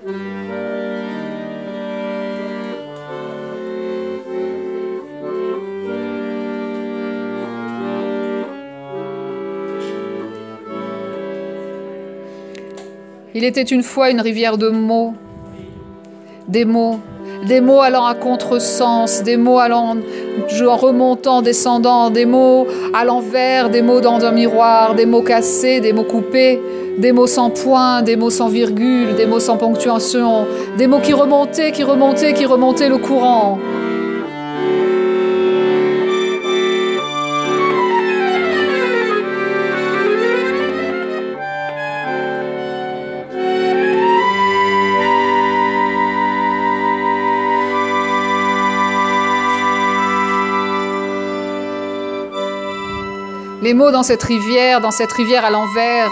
Il était une fois une rivière de mots, des mots allant à contresens, des mots allant remontant, descendant, des mots à l'envers, des mots dans un miroir, des mots cassés, des mots coupés, des mots sans point, des mots sans virgule, des mots sans ponctuation, des mots qui remontaient le courant. Les mots dans cette rivière à l'envers,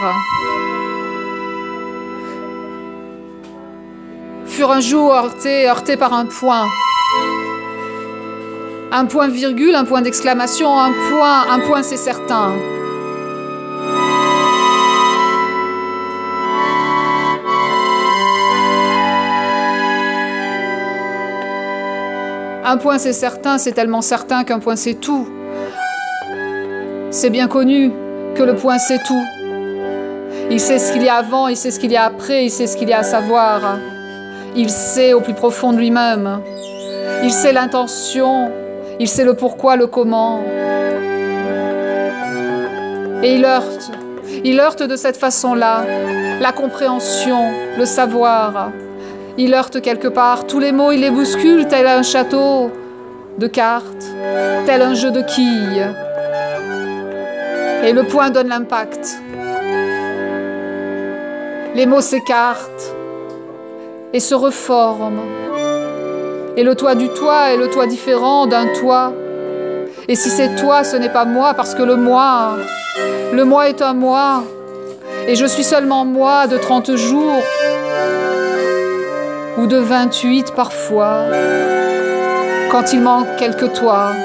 furent un jour heurtés par un point virgule, un point d'exclamation, un point c'est certain. Un point c'est certain, c'est tellement certain qu'un point c'est tout. C'est bien connu que le point c'est tout. Il sait ce qu'il y a avant, il sait ce qu'il y a après, il sait ce qu'il y a à savoir. Il sait au plus profond de lui-même. Il sait l'intention, il sait le pourquoi, le comment. Et il heurte de cette façon-là la compréhension, le savoir. Il heurte quelque part tous les mots, il les bouscule tel un château de cartes, tel un jeu de quilles. Et le point donne l'impact. Les mots s'écartent et se reforment. Et le toit du toit est le toit différent d'un toit. Et si c'est toi, ce n'est pas moi, parce que le moi est un moi. Et je suis seulement moi de 30 jours, ou de 28 parfois, quand il manque quelques toits.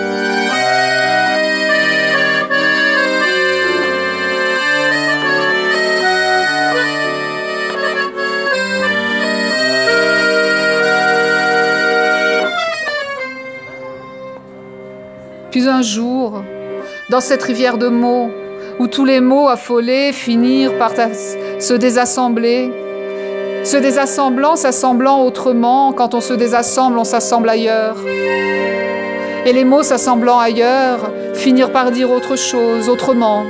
Puis un jour, dans cette rivière de mots, où tous les mots affolés finirent par se désassembler, se désassemblant, s'assemblant autrement, quand on se désassemble, on s'assemble ailleurs. Et les mots s'assemblant ailleurs, finirent par dire autre chose, autrement.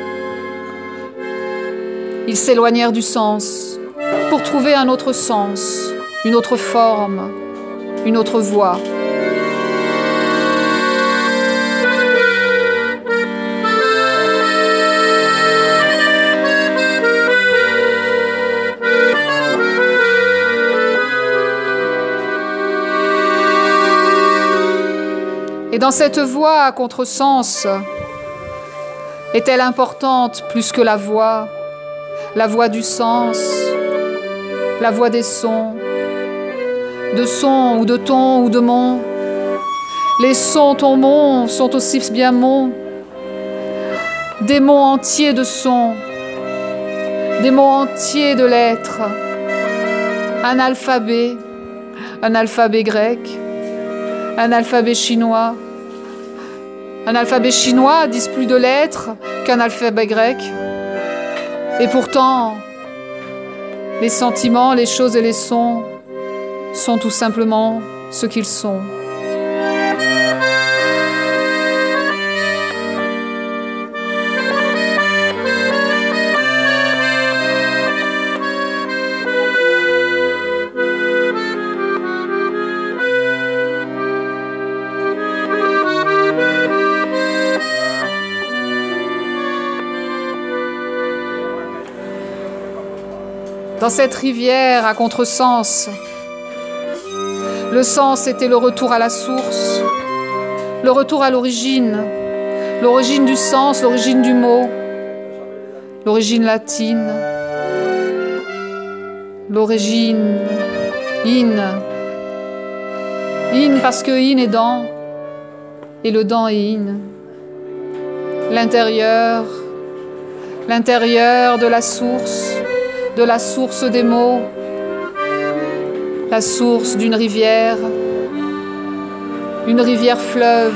Ils s'éloignèrent du sens, pour trouver un autre sens, une autre forme, une autre voie. Et dans cette voie à contresens, est-elle importante plus que la voix du sens, la voix des sons, de son ou de ton ou de mon. Les sons, ton mon, sont aussi bien mon. Des mots entiers de sons, des mots entiers de lettres. Un alphabet grec, un alphabet chinois. Un alphabet chinois dise plus de lettres qu'un alphabet grec. Et pourtant, les sentiments, les choses et les sons sont tout simplement ce qu'ils sont. Dans cette rivière à contresens, le sens était le retour à la source, le retour à l'origine du sens, l'origine du mot, l'origine latine, l'origine in parce que in est dans, et le dans est in. L'intérieur de la source des mots, la source d'une rivière, une rivière fleuve.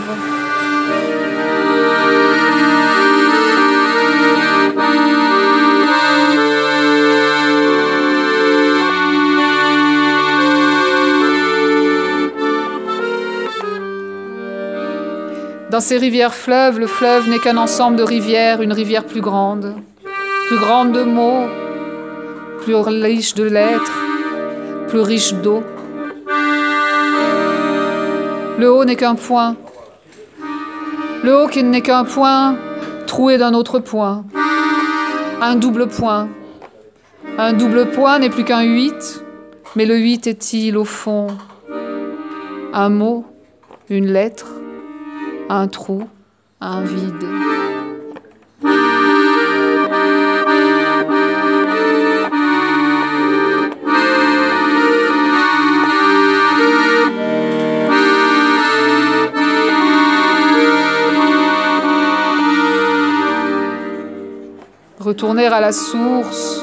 Dans ces rivières-fleuves, le fleuve n'est qu'un ensemble de rivières, une rivière plus grande de mots, plus riche de lettres, plus riche d'eau. Le haut n'est qu'un point. Le haut qui n'est qu'un point troué d'un autre point. Un double point. Un double point n'est plus qu'un 8, mais le 8 est-il au fond un mot, une lettre, un trou, un vide. Retourner à la source,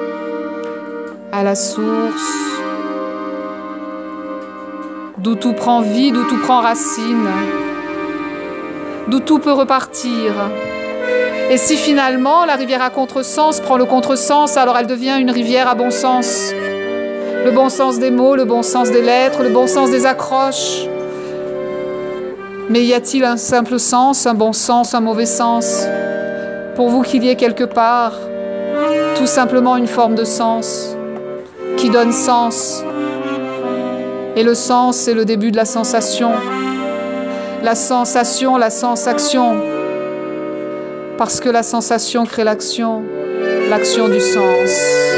d'où tout prend vie, d'où tout prend racine, d'où tout peut repartir. Et si finalement la rivière à contresens prend le contresens, alors elle devient une rivière à bon sens. Le bon sens des mots, le bon sens des lettres, le bon sens des accroches. Mais y a-t-il un simple sens, un bon sens, un mauvais sens ? Pour vous qu'il y ait quelque part tout simplement une forme de sens qui donne sens. Et le sens, c'est le début de la sensation. La sensation, la sensation. Parce que la sensation crée l'action, l'action du sens.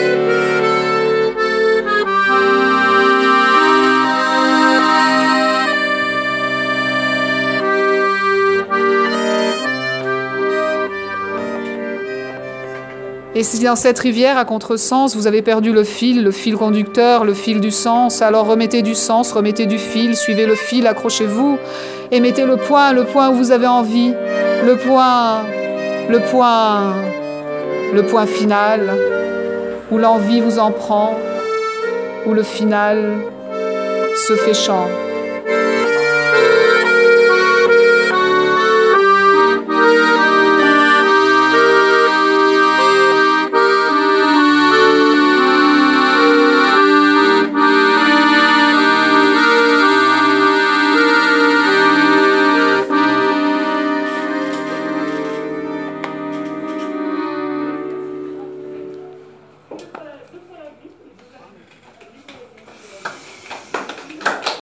Et si dans cette rivière à contresens, vous avez perdu le fil conducteur, le fil du sens, alors remettez du sens, remettez du fil, suivez le fil, accrochez-vous et mettez le point où vous avez envie, le point final, où l'envie vous en prend, où le final se fait chant.